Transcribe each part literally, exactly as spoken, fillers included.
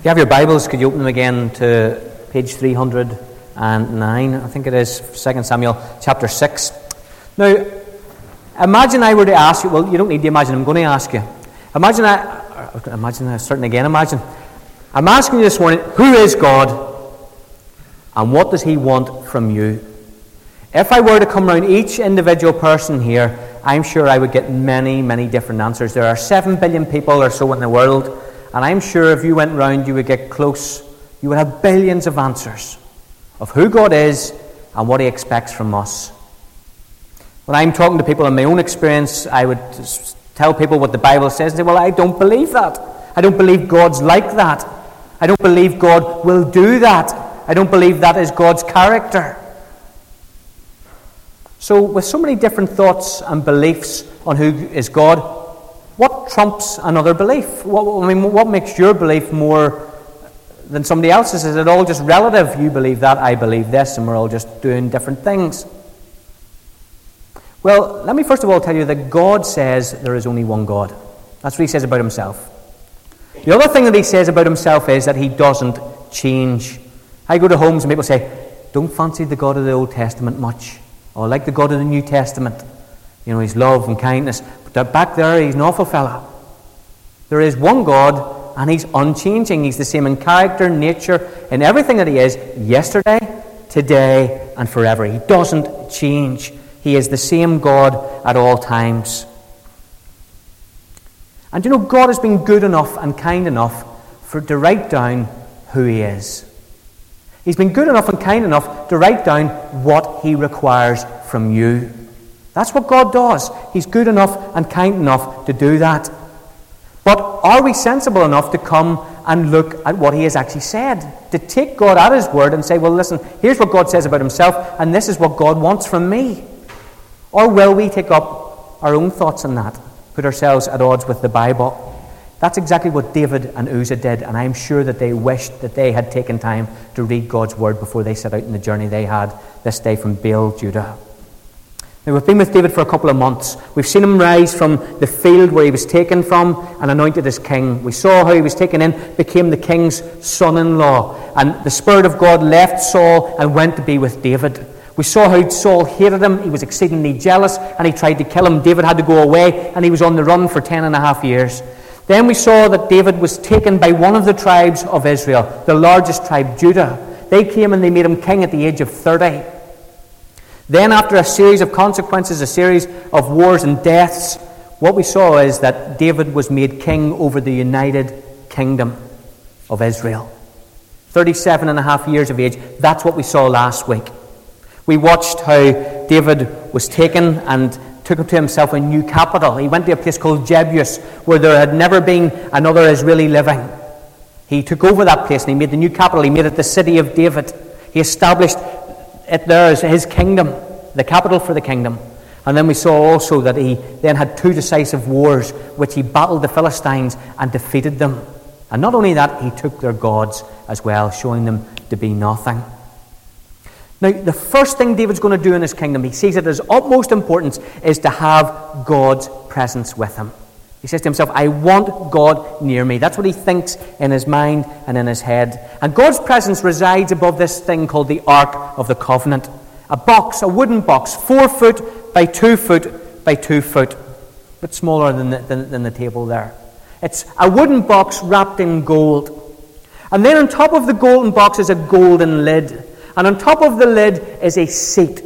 you have your Bibles, could you open them again to page three hundred nine, I think it is, Second Samuel chapter six. Now, imagine I were to ask you, well, you don't need to imagine, I'm going to ask you. Imagine I, imagine I, certainly again, imagine. I'm asking you this morning, who is God and what does He want from you? If I were to come around each individual person here, I'm sure I would get many, many different answers. There are seven billion people or so in the world, and I'm sure if you went round, you would get close. You would have billions of answers of who God is and what He expects from us. When I'm talking to people in my own experience, I would tell people what the Bible says and say, well, I don't believe that. I don't believe God's like that. I don't believe God will do that. I don't believe that is God's character. So, with so many different thoughts and beliefs on who is God, what trumps another belief? What, I mean, what makes your belief more than somebody else's? Is it all just relative? You believe that, I believe this, and we're all just doing different things. Well, let me first of all tell you that God says there is only one God. That's what He says about Himself. The other thing that He says about Himself is that He doesn't change. I go to homes and people say, don't fancy the God of the Old Testament much. Or like the God of the New Testament. You know, He's love and kindness. But back there, He's an awful fella. There is one God, and He's unchanging. He's the same in character, nature, in everything that He is, yesterday, today, and forever. He doesn't change. He is the same God at all times. And you know, God has been good enough and kind enough for to write down who He is. He's been good enough and kind enough to write down what He requires from you. That's what God does. He's good enough and kind enough to do that. But are we sensible enough to come and look at what He has actually said? To take God at His word and say, well, listen, here's what God says about Himself, and this is what God wants from me. Or will we take up our own thoughts on that, put ourselves at odds with the Bible? That's exactly what David and Uzzah did, and I'm sure that they wished that they had taken time to read God's word before they set out on the journey they had this day from Baal, Judah. Now, we've been with David for a couple of months. We've seen him rise from the field where he was taken from and anointed as king. We saw how he was taken in, became the king's son-in-law, and the Spirit of God left Saul and went to be with David. We saw how Saul hated him. He was exceedingly jealous, and he tried to kill him. David had to go away, and he was on the run for ten and a half years. Then we saw that David was taken by one of the tribes of Israel, the largest tribe, Judah. They came and they made him king at the age of thirty. Then, after a series of consequences, a series of wars and deaths, what we saw is that David was made king over the united kingdom of Israel. thirty-seven and a half years of age. That's what we saw last week. We watched how David was taken and took to himself a new capital. He went to a place called Jebus, where there had never been another Israeli living. He took over that place and he made the new capital. He made it the city of David. He established it there as his kingdom, the capital for the kingdom. And then we saw also that he then had two decisive wars, which he battled the Philistines and defeated them. And not only that, he took their gods as well, showing them to be nothing. Now, the first thing David's going to do in his kingdom, he sees it as utmost importance, is to have God's presence with him. He says to himself, I want God near me. That's what he thinks in his mind and in his head. And God's presence resides above this thing called the Ark of the Covenant. A box, a wooden box, four foot by two foot by two foot. A bit smaller than the, than, than the table there. It's a wooden box wrapped in gold. And then on top of the golden box is a golden lid. And on top of the lid is a seat.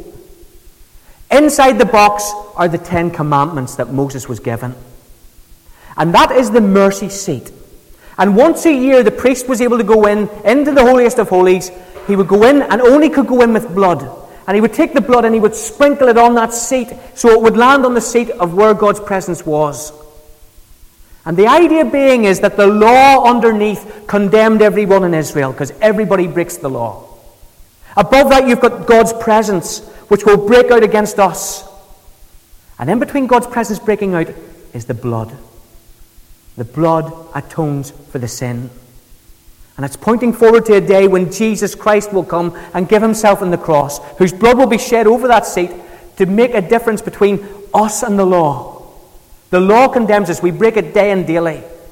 Inside the box are the Ten Commandments that Moses was given. And that is the mercy seat. And once a year, the priest was able to go in, into the holiest of holies. He would go in and only could go in with blood. And he would take the blood and he would sprinkle it on that seat so it would land on the seat of where God's presence was. And the idea being is that the law underneath condemned everyone in Israel because everybody breaks the law. Above that, you've got God's presence, which will break out against us. And in between God's presence breaking out is the blood. The blood atones for the sin. And it's pointing forward to a day when Jesus Christ will come and give himself on the cross, whose blood will be shed over that seat to make a difference between us and the law. The law condemns us. We break it day and daily.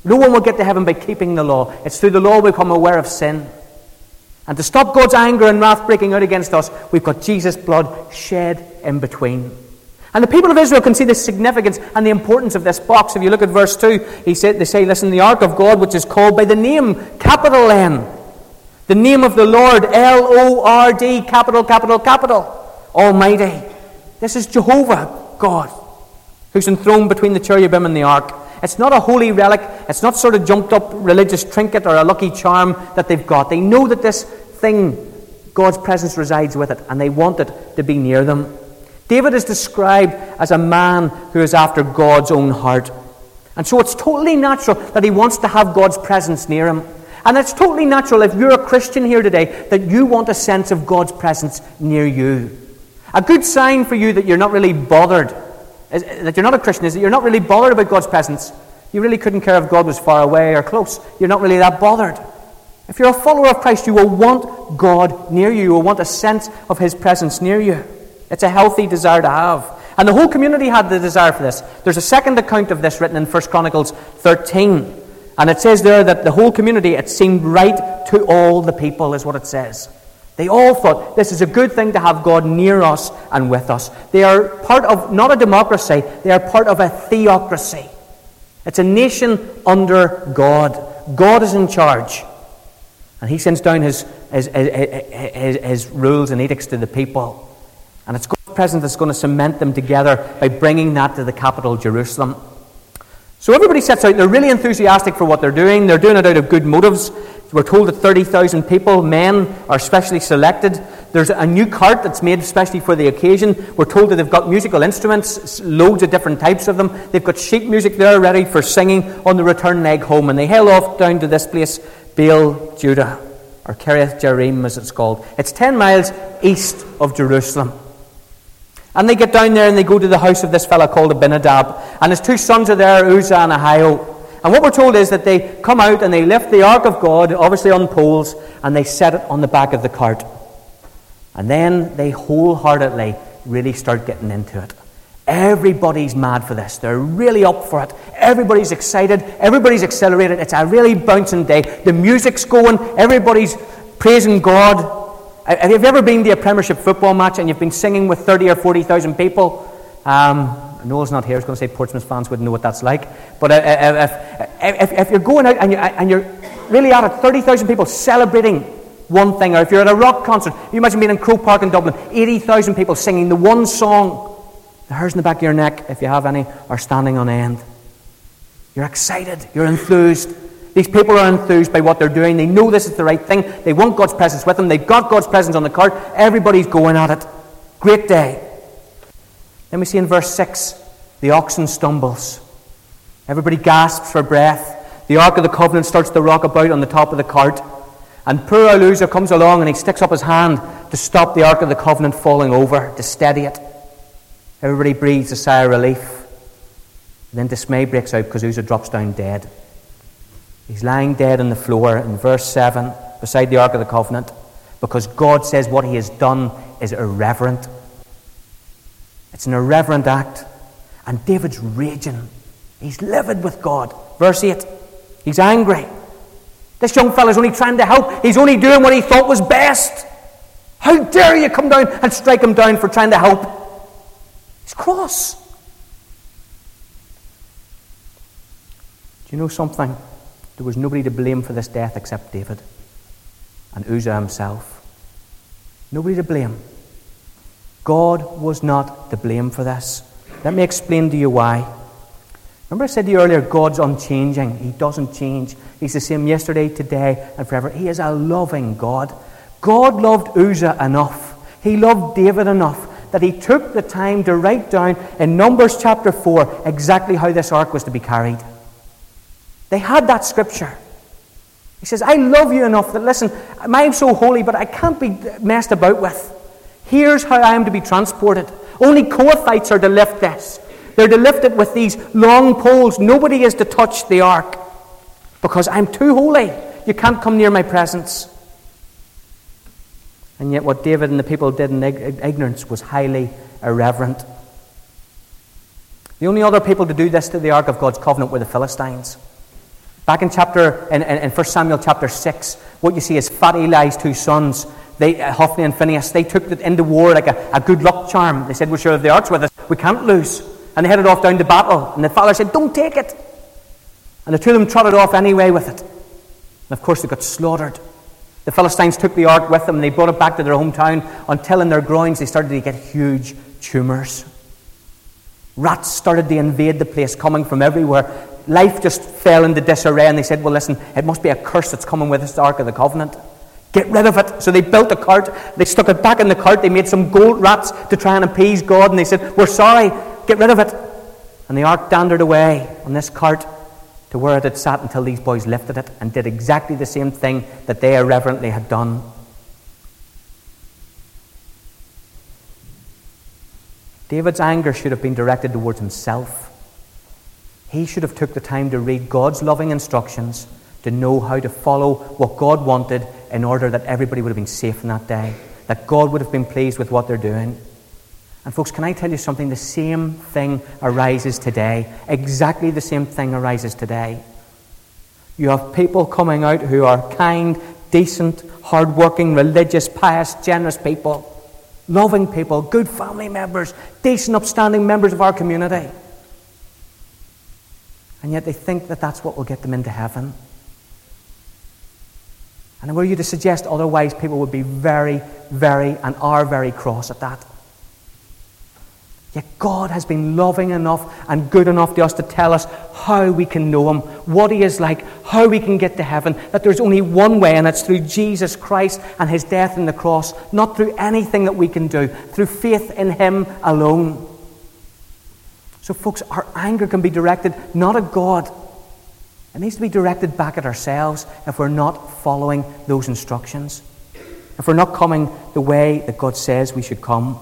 No one will get to heaven by keeping the law. It's through the law we become aware of sin. And to stop God's anger and wrath breaking out against us, we've got Jesus' blood shed in between. And the people of Israel can see the significance and the importance of this box. If you look at verse two, he said, they say, listen, the ark of God, which is called by the name, capital N, the name of the Lord, L O R D, capital, capital, capital, Almighty. This is Jehovah, God, who's enthroned between the cherubim and the ark. It's not a holy relic. It's not sort of jumped up religious trinket or a lucky charm that they've got. They know that this thing, God's presence resides with it, and they want it to be near them. David is described as a man who is after God's own heart. And so it's totally natural that he wants to have God's presence near him. And it's totally natural, if you're a Christian here today, that you want a sense of God's presence near you. A good sign for you that you're not really bothered, is, that you're not a Christian, is that you're not really bothered about God's presence. You really couldn't care if God was far away or close. You're not really that bothered. If you're a follower of Christ, you will want God near you. You will want a sense of his presence near you. It's a healthy desire to have. And the whole community had the desire for this. There's a second account of this written in First Chronicles thirteen. And it says there that the whole community, it seemed right to all the people, is what it says. They all thought this is a good thing to have God near us and with us. They are part of, not a democracy, they are part of a theocracy. It's a nation under God. God is in charge. And he sends down his, his, his, his, his rules and edicts to the people. And it's God's presence that's going to cement them together by bringing that to the capital, Jerusalem. So everybody sets out. They're really enthusiastic for what they're doing. They're doing it out of good motives. We're told that thirty thousand people, men, are specially selected. There's a new cart that's made especially for the occasion. We're told that they've got musical instruments, loads of different types of them. They've got sheet music there ready for singing on the return leg home. And they hail off down to this place, Baal, Judah, or Kiriath Jearim as it's called. It's ten miles east of Jerusalem. And they get down there and they go to the house of this fella called Abinadab. And his two sons are there, Uzzah and Ahio. And what we're told is that they come out and they lift the ark of God, obviously on poles, and they set it on the back of the cart. And then they wholeheartedly really start getting into it. Everybody's mad for this. They're really up for it. Everybody's excited. Everybody's accelerated. It's a really bouncing day. The music's going. Everybody's praising God. Have you ever been to a Premiership football match and you've been singing with thirty or forty thousand people? Um, Noel's not here. I was going to say Portsmouth fans wouldn't know what that's like. But if, if, if you're going out and you're, and you're really at it, thirty thousand people celebrating one thing, or if you're at a rock concert, you imagine being in Croke Park in Dublin, eighty thousand people singing the one song. The hairs in the back of your neck, if you have any, are standing on end. You're excited. You're enthused. These people are enthused by what they're doing. They know this is the right thing. They want God's presence with them. They've got God's presence on the cart. Everybody's going at it. Great day. Then we see in verse six, the oxen stumbles. Everybody gasps for breath. The Ark of the Covenant starts to rock about on the top of the cart. And poor old Uzzah comes along and he sticks up his hand to stop the Ark of the Covenant falling over, to steady it. Everybody breathes a sigh of relief. And then dismay breaks out because Uzzah drops down dead. He's lying dead on the floor in verse seven beside the Ark of the Covenant because God says what he has done is irreverent. It's an irreverent act. And David's raging. He's livid with God. Verse eight. He's angry. This young fella's only trying to help. He's only doing what he thought was best. How dare you come down and strike him down for trying to help? He's cross. Do you know something? There was nobody to blame for this death except David and Uzzah himself. Nobody to blame. God was not to blame for this. Let me explain to you why. Remember I said to you earlier, God's unchanging. He doesn't change. He's the same yesterday, today, and forever. He is a loving God. God loved Uzzah enough. He loved David enough that he took the time to write down in Numbers chapter four exactly how this ark was to be carried. They had that scripture. He says, I love you enough that, listen, I'm so holy, but I can't be messed about with. Here's how I am to be transported. Only Kohathites are to lift this. They're to lift it with these long poles. Nobody is to touch the ark because I'm too holy. You can't come near my presence. And yet what David and the people did in ignorance was highly irreverent. The only other people to do this to the Ark of God's covenant were the Philistines. Back in chapter in, in, in First Samuel chapter six, what you see is Fat Eli's two sons, they, uh, Hophni and Phinehas, they took it into war like a, a good luck charm. They said, we're sure if the ark's with us, we can't lose. And they headed off down to battle. And the father said, don't take it. And the two of them trotted off anyway with it. And of course they got slaughtered. The Philistines took the ark with them and they brought it back to their hometown until in their groins they started to get huge tumours. Rats started to invade the place, coming from everywhere. Life just fell into disarray, and they said, well, listen, it must be a curse that's coming with this Ark of the Covenant. Get rid of it. So they built a cart. They stuck it back in the cart. They made some gold rats to try and appease God, and they said, we're sorry, get rid of it. And the Ark dandered away on this cart to where it had sat until these boys lifted it and did exactly the same thing that they irreverently had done. David's anger should have been directed towards himself. He should have took the time to read God's loving instructions, to know how to follow what God wanted in order that everybody would have been safe in that day, that God would have been pleased with what they're doing. And folks, can I tell you something? The same thing arises today. Exactly the same thing arises today. You have people coming out who are kind, decent, hard-working, religious, pious, generous people, loving people, good family members, decent, upstanding members of our community. And yet they think that that's what will get them into heaven. And were you to suggest otherwise, people would be very, very, and are very cross at that. Yet God has been loving enough and good enough to us to tell us how we can know Him, what He is like, how we can get to heaven, that there's only one way, and it's through Jesus Christ and His death on the cross, not through anything that we can do, through faith in Him alone. So folks, our anger can be directed not at God. It needs to be directed back at ourselves if we're not following those instructions. If we're not coming the way that God says we should come.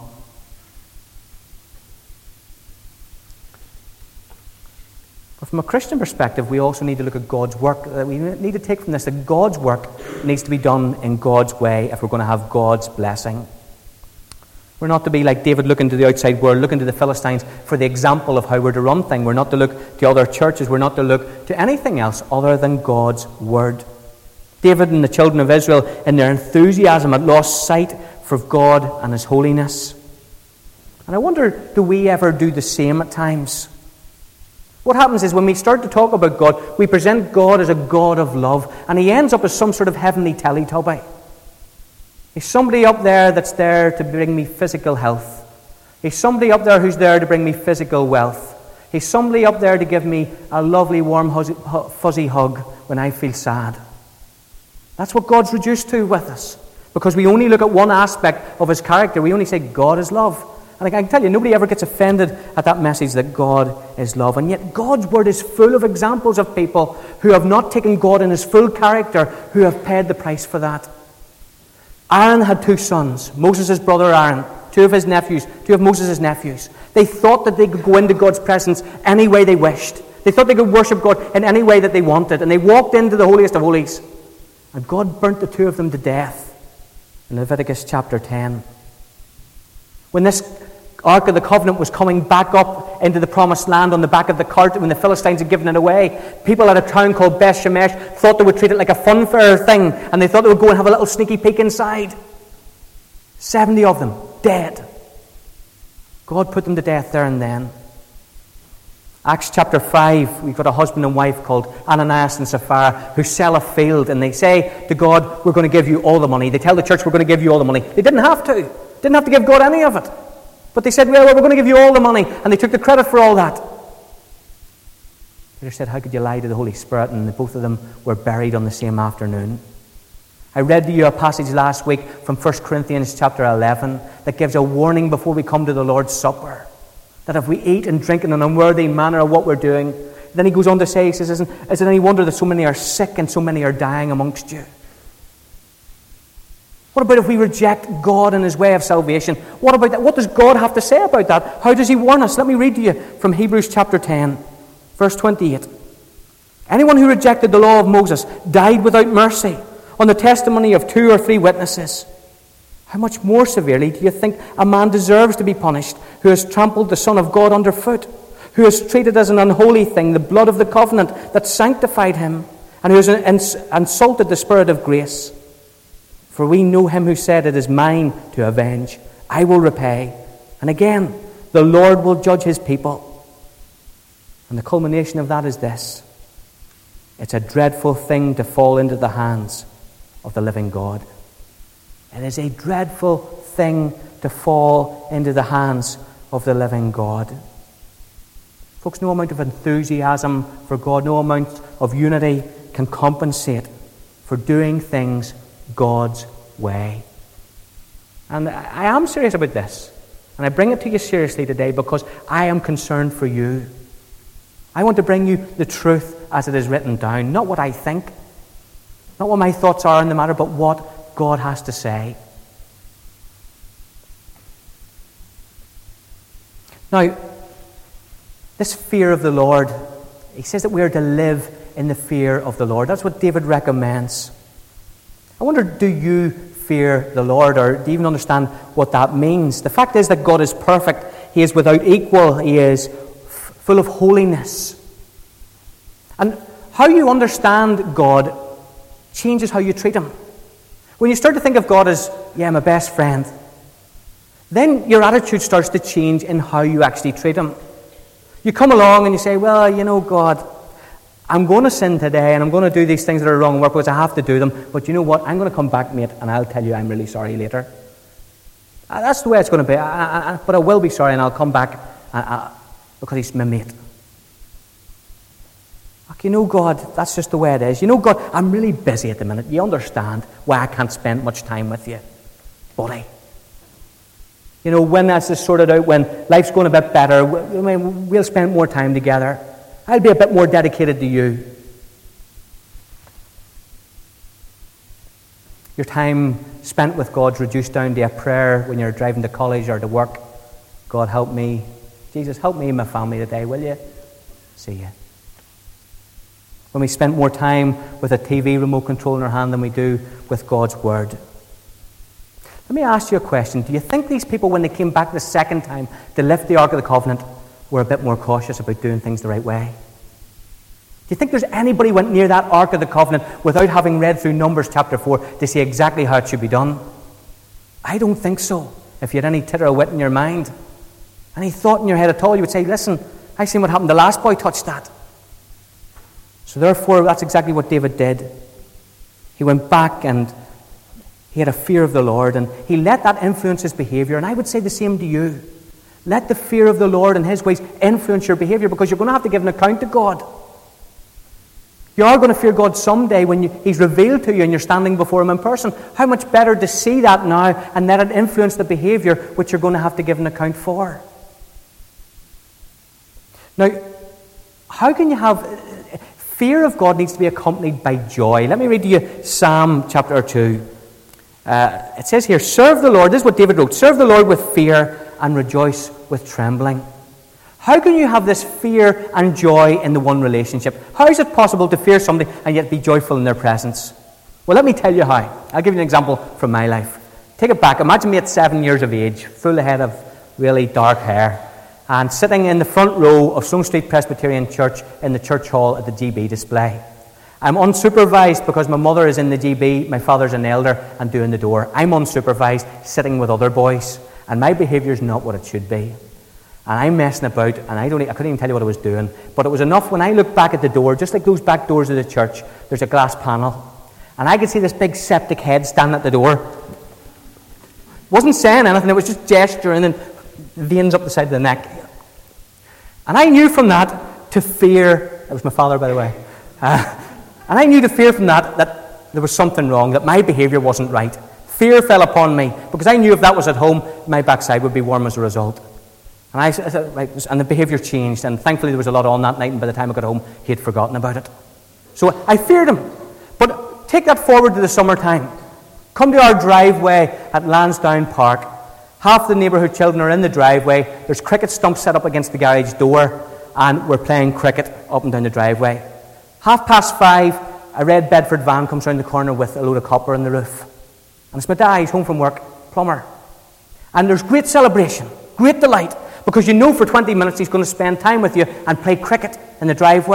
But from a Christian perspective, we also need to look at God's work. We need to take from this that God's work needs to be done in God's way if we're going to have God's blessing. We're not to be like David, looking to the outside world, looking to the Philistines for the example of how we're to run things. We're not to look to other churches. We're not to look to anything else other than God's word. David and the children of Israel, in their enthusiasm, had lost sight for God and His holiness. And I wonder, do we ever do the same at times? What happens is when we start to talk about God, we present God as a God of love, and He ends up as some sort of heavenly Teletubby. He's somebody up there that's there to bring me physical health. He's somebody up there who's there to bring me physical wealth. He's somebody up there to give me a lovely, warm, fuzzy hug when I feel sad. That's what God's reduced to with us. Because we only look at one aspect of His character. We only say God is love. And I can tell you, nobody ever gets offended at that message that God is love. And yet God's word is full of examples of people who have not taken God in His full character, who have paid the price for that. Aaron had two sons, Moses' brother Aaron, two of his nephews, two of Moses' nephews. They thought that they could go into God's presence any way they wished. They thought they could worship God in any way that they wanted. And they walked into the holiest of holies. And God burnt the two of them to death in Leviticus chapter ten. When this Ark of the Covenant was coming back up into the promised land on the back of the cart, when the Philistines had given it away, people at a town called Beth Shemesh thought they would treat it like a funfair thing, and they thought they would go and have a little sneaky peek inside. Seventy of them dead. God put them to death there and then. Acts chapter five, we've got a husband and wife called Ananias and Sapphira who sell a field, and they say to God, we're going to give you all the money. They tell the church, we're going to give you all the money. They didn't have to. Didn't have to give God any of it. But they said, well, we're going to give you all the money. And they took the credit for all that. Peter said, how could you lie to the Holy Spirit? And the both of them were buried on the same afternoon. I read to you a passage last week from First Corinthians chapter eleven that gives a warning before we come to the Lord's Supper. That if we eat and drink in an unworthy manner of what we're doing, then he goes on to say, he says, isn't, is it any wonder that so many are sick and so many are dying amongst you? What about if we reject God and His way of salvation? What about that? What does God have to say about that? How does He warn us? Let me read to you from Hebrews chapter ten, verse twenty-eight. Anyone who rejected the law of Moses died without mercy on the testimony of two or three witnesses. How much more severely do you think a man deserves to be punished who has trampled the Son of God underfoot, who has treated as an unholy thing the blood of the covenant that sanctified him, and who has ins- insulted the Spirit of grace. For we know him who said, it is mine to avenge. I will repay. And again, the Lord will judge his people. And the culmination of that is this. It's a dreadful thing to fall into the hands of the living God. It is a dreadful thing to fall into the hands of the living God. Folks, no amount of enthusiasm for God, no amount of unity can compensate for doing things God's way. And I am serious about this. And I bring it to you seriously today because I am concerned for you. I want to bring you the truth as it is written down, not what I think, not what my thoughts are on the matter, but what God has to say. Now, this fear of the Lord, he says that we are to live in the fear of the Lord. That's what David recommends. I wonder, do you fear the Lord, or do you even understand what that means? The fact is that God is perfect. He is without equal. He is f- full of holiness. And how you understand God changes how you treat him. When you start to think of God as, yeah, my best friend, then your attitude starts to change in how you actually treat him. You come along and you say, well, you know, God, I'm going to sin today and I'm going to do these things that are wrong in work because I have to do them. But you know what? I'm going to come back, mate, and I'll tell you I'm really sorry later. Uh, that's the way it's going to be. I, I, but I will be sorry and I'll come back uh, uh, because he's my mate. Like, you know, God, that's just the way it is. You know, God, I'm really busy at the minute. You understand why I can't spend much time with you, buddy. You know, when that's just sorted out, when life's going a bit better, we'll spend more time together. I'll be a bit more dedicated to you. Your time spent with God's reduced down to a prayer when you're driving to college or to work. God, help me. Jesus, help me and my family today, will you? See you. When we spend more time with a T V remote control in our hand than we do with God's Word. Let me ask you a question. Do you think these people, when they came back the second time to lift the Ark of the Covenant, were a bit more cautious about doing things the right way? Do you think there's anybody went near that Ark of the Covenant without having read through Numbers chapter four to see exactly how it should be done? I don't think so. If you had any titter of wit in your mind, any thought in your head at all, you would say, listen, I seen what happened. The last boy touched that. So therefore, that's exactly what David did. He went back and he had a fear of the Lord, and he let that influence his behavior. And I would say the same to you. Let the fear of the Lord and his ways influence your behavior, because you're going to have to give an account to God. You are going to fear God someday when you, he's revealed to you and you're standing before him in person. How much better to see that now and let it influence the behavior which you're going to have to give an account for. Now, how can you have... Fear of God needs to be accompanied by joy. Let me read to you Psalm chapter two. Uh, it says here, serve the Lord. This is what David wrote. Serve the Lord with fear and rejoice with trembling. How can you have this fear and joy in the one relationship? How is it possible to fear somebody and yet be joyful in their presence? Well, let me tell you how. I'll give you an example from my life. Take it back. Imagine me at seven years of age, full head of really dark hair, and sitting in the front row of Sloane Street Presbyterian Church in the church hall at the G B display. I'm unsupervised because my mother is in the G B, my father's an elder and doing the door. I'm unsupervised, sitting with other boys, and my behaviour is not what it should be. And I'm messing about, and I don't, I couldn't even tell you what I was doing, but it was enough when I looked back at the door, just like those back doors of the church, there's a glass panel, and I could see this big septic head standing at the door. Wasn't saying anything, it was just gesturing and veins up the side of the neck. And I knew from that to fear, it was my father, by the way, uh, and I knew to fear from that that there was something wrong, that my behaviour wasn't right. Fear fell upon me, because I knew if that was at home, my backside would be warm as a result. And I, and the behaviour changed, and thankfully there was a lot on that night, and by the time I got home, he had forgotten about it. So I feared him. But take that forward to the summertime. Come to our driveway at Lansdowne Park. Half the neighbourhood children are in the driveway. There's cricket stumps set up against the garage door, and we're playing cricket up and down the driveway. Half past five, a red Bedford van comes round the corner with a load of copper on the roof. And it's my dad, he's home from work, plumber. And there's great celebration, great delight, because you know for twenty minutes he's going to spend time with you and play cricket in the driveway.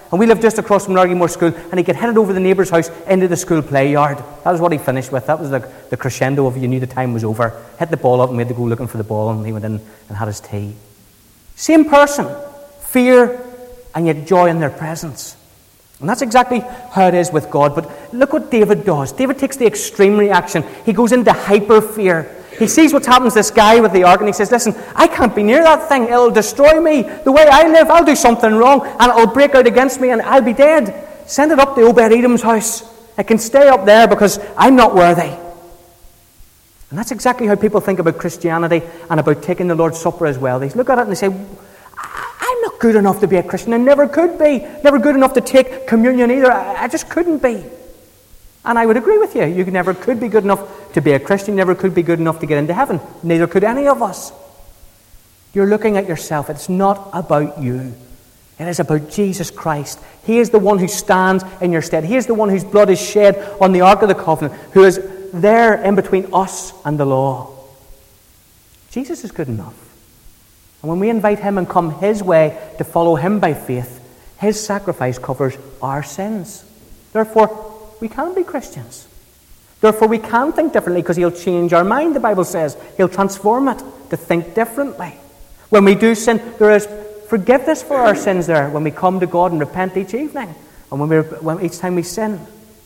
And we lived just across from Nargymore School, and he could hit it over the neighbour's house into the school play yard. That was what he finished with. That was the, the crescendo of you knew the time was over. Hit the ball up and we had to go looking for the ball, and he went in and had his tea. Same person. Fear and yet joy in their presence. And that's exactly how it is with God. But look what David does. David takes the extreme reaction. He goes into hyper fear. He sees what's happened to this guy with the ark, and he says, listen, I can't be near that thing. It'll destroy me. The way I live, I'll do something wrong, and it'll break out against me, and I'll be dead. Send it up to Obed-Edom's house. It can stay up there because I'm not worthy. And that's exactly how people think about Christianity and about taking the Lord's Supper as well. They look at it and they say, I'm not good enough to be a Christian. I never could be. Never good enough to take communion either. I, I just couldn't be. And I would agree with you. You never could be good enough to be a Christian. You never could be good enough to get into heaven. Neither could any of us. You're looking at yourself. It's not about you. It is about Jesus Christ. He is the one who stands in your stead. He is the one whose blood is shed on the Ark of the Covenant, who is there in between us and the law. Jesus is good enough. And when we invite him and come his way to follow him by faith, his sacrifice covers our sins. Therefore, we can be Christians. Therefore, we can think differently because he'll change our mind, the Bible says. He'll transform it to think differently. When we do sin, there is forgiveness for our sins there when we come to God and repent each evening and when we, when, each time we sin.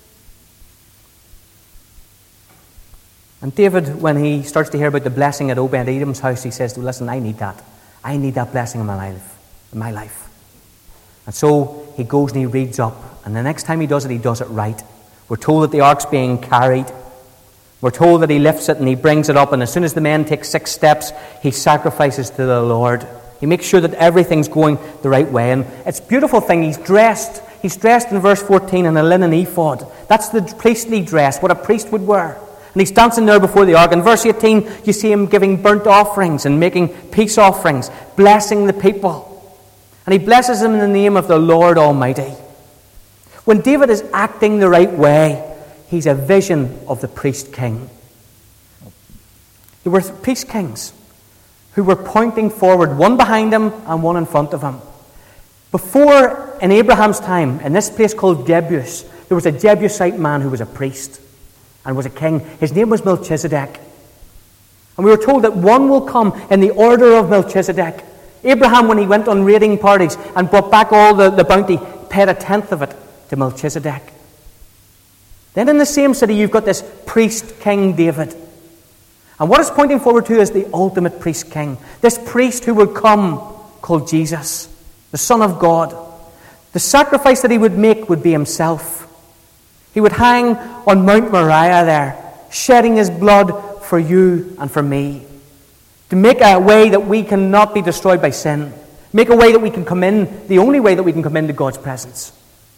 And David, when he starts to hear about the blessing at Obed-Edom's house, he says, listen, I need that. I need that blessing in my life. In my life. And so he goes and he reads up. And the next time he does it, he does it right. We're told that the ark's being carried. We're told that he lifts it and he brings it up. And as soon as the men take six steps, he sacrifices to the Lord. He makes sure that everything's going the right way. And it's a beautiful thing. He's dressed. He's dressed in verse fourteen in a linen ephod. That's the priestly dress, what a priest would wear. And he's dancing there before the ark. In verse eighteen, you see him giving burnt offerings and making peace offerings, blessing the people. And he blesses them in the name of the Lord Almighty. When David is acting the right way, he's a vision of the priest king. There were priest kings who were pointing forward, one behind him and one in front of him. Before, in Abraham's time, in this place called Jebus, there was a Jebusite man who was a priest and was a king. His name was Melchizedek. And we were told that one will come in the order of Melchizedek. Abraham, when he went on raiding parties and brought back all the, the bounty, paid a tenth of it to Melchizedek. Then in the same city, you've got this priest king David. And what it's pointing forward to is the ultimate priest king. This priest who would come, called Jesus, the Son of God. The sacrifice that he would make would be himself. He would hang on Mount Moriah there, shedding his blood for you and for me. To make a way that we cannot be destroyed by sin. Make a way that we can come in, the only way that we can come into God's presence.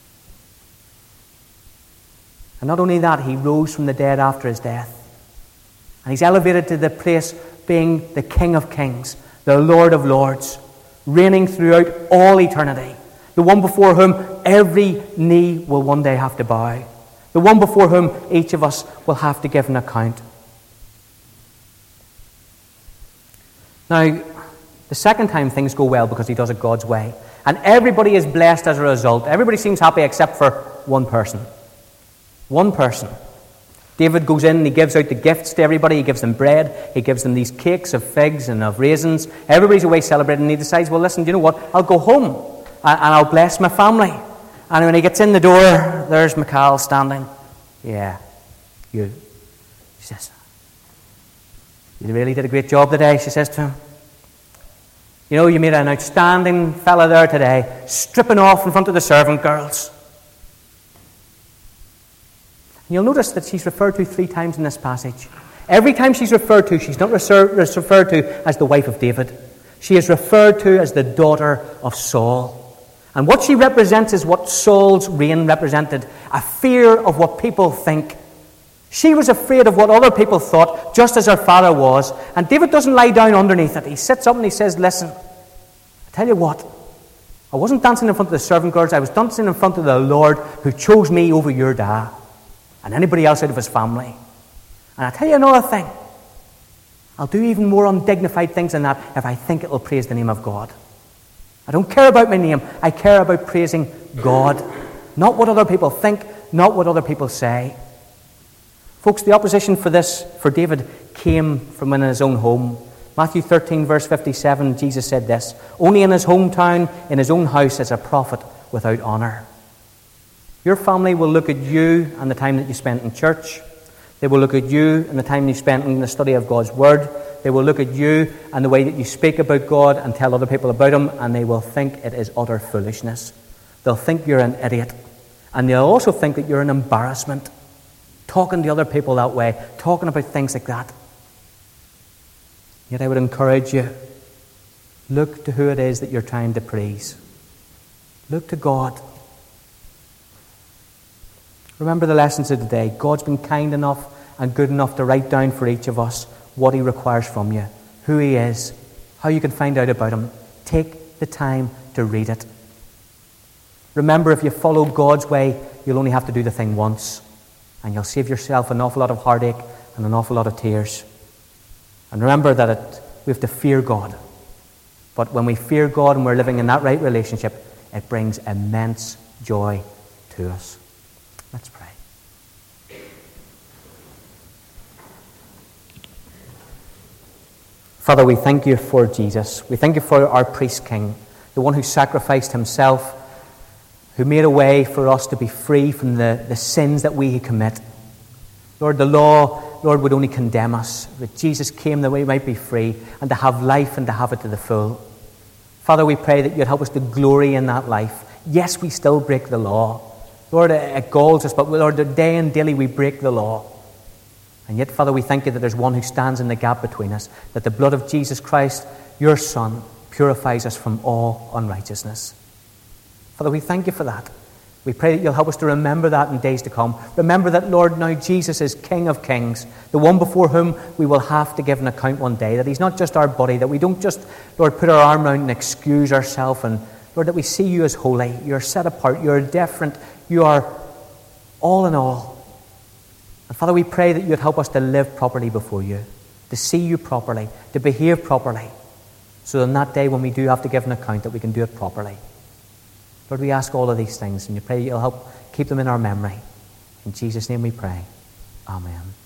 And not only that, he rose from the dead after his death. And he's elevated to the place being the King of Kings, the Lord of Lords, reigning throughout all eternity. The one before whom every knee will one day have to bow. The one before whom each of us will have to give an account. Now, the second time things go well because he does it God's way. And everybody is blessed as a result. Everybody seems happy except for one person. One person. David goes in and he gives out the gifts to everybody. He gives them bread. He gives them these cakes of figs and of raisins. Everybody's away celebrating, and he decides, well, listen, do you know what? I'll go home and I'll bless my family. And when he gets in the door, there's Michal standing. Yeah, you. She says, you really did a great job today, she says to him. You know, you made an outstanding fella there today, stripping off in front of the servant girls. You'll notice that she's referred to three times in this passage. Every time she's referred to, she's not referred to as the wife of David. She is referred to as the daughter of Saul. And what she represents is what Saul's reign represented, a fear of what people think. She was afraid of what other people thought, just as her father was. And David doesn't lie down underneath it. He sits up and he says, listen, I tell you what, I wasn't dancing in front of the servant girls, I was dancing in front of the Lord who chose me over your dad and anybody else out of his family. And I tell you another thing, I'll do even more undignified things than that if I think it'll praise the name of God. I don't care about my name, I care about praising God. Not what other people think, not what other people say. Folks, the opposition for this, for David, came from in his own home. Matthew thirteen, verse fifty-seven, Jesus said this, "Only in his hometown, in his own house, is a prophet without honour." Your family will look at you and the time that you spent in church. They will look at you and the time you spent in the study of God's Word. They will look at you and the way that you speak about God and tell other people about Him, and they will think it is utter foolishness. They'll think you're an idiot. And they'll also think that you're an embarrassment, talking to other people that way, talking about things like that. Yet I would encourage you, look to who it is that you're trying to praise. Look to God. Remember the lessons of today. God's been kind enough and good enough to write down for each of us what He requires from you, who He is, how you can find out about Him. Take the time to read it. Remember, if you follow God's way, you'll only have to do the thing once, and you'll save yourself an awful lot of heartache and an awful lot of tears. And remember that it, we have to fear God. But when we fear God and we're living in that right relationship, it brings immense joy to us. Let's pray. Father, we thank you for Jesus. We thank you for our priest king, the one who sacrificed himself, who made a way for us to be free from the, the sins that we commit. Lord, the law, Lord, would only condemn us. But Jesus came that we might be free and to have life and to have it to the full. Father, we pray that you'd help us to glory in that life. Yes, we still break the law. Lord, it galls us, but Lord, day and daily we break the law. And yet, Father, we thank you that there's one who stands in the gap between us, that the blood of Jesus Christ, your Son, purifies us from all unrighteousness. Father, we thank you for that. We pray that you'll help us to remember that in days to come. Remember that, Lord, now Jesus is King of Kings, the one before whom we will have to give an account one day, that he's not just our buddy, that we don't just, Lord, put our arm around and excuse ourselves, and, Lord, that we see you as holy. You're set apart. You're different. You are all in all. And Father, we pray that you'd help us to live properly before you, to see you properly, to behave properly, so that on that day when we do have to give an account, that we can do it properly. Lord, we ask all of these things, and we pray you'll help keep them in our memory. In Jesus' name we pray. Amen.